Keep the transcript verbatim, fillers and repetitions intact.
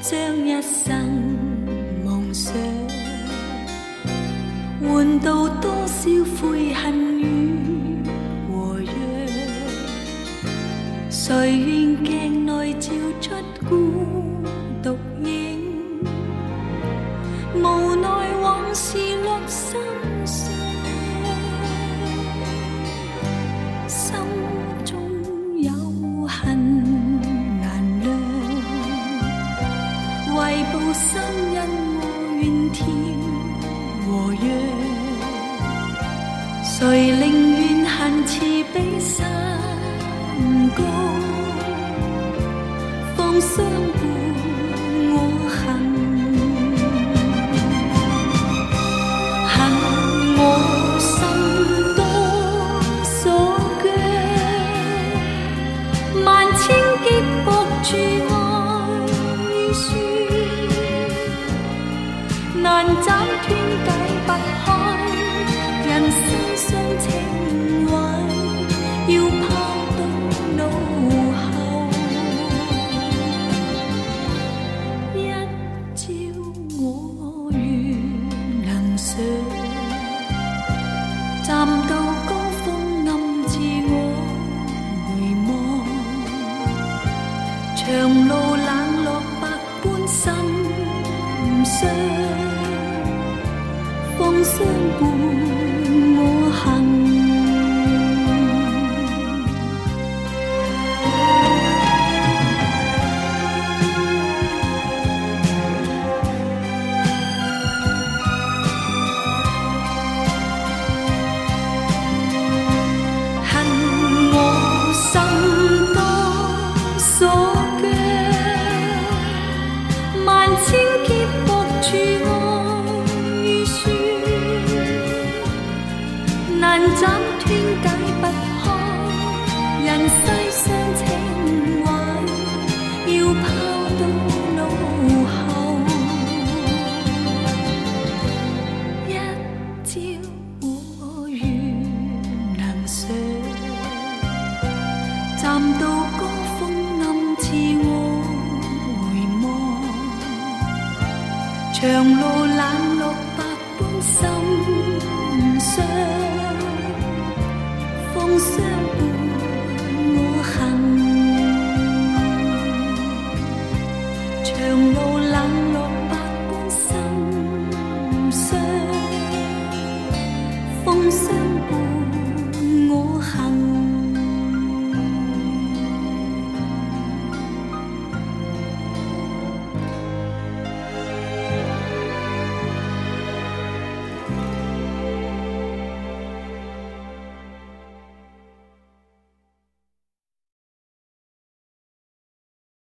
将一生梦想，换到多少悔恨与和弱？谁愿镜内照出孤独影？无奈往事落心上，心中有恨难量。为报心因我怨天和弱，谁宁愿恨慈比山高？放相伴我行，恨我心多所惧，万千劫搏住爱书，难斩斷解不開，人世上情懷要拋到腦後，一朝我願能上，站到高峰暗自我回望，長路冷落百般心傷，放相伴我行。恨我心多所懼，萬千劫搏住愛書，難斬斷解不開，人世上情懷要拋到腦後，一朝我願能上，站到高峰暗自我回望，長路冷落百般心傷，放相伴我行，長路冷落百般心傷，放相伴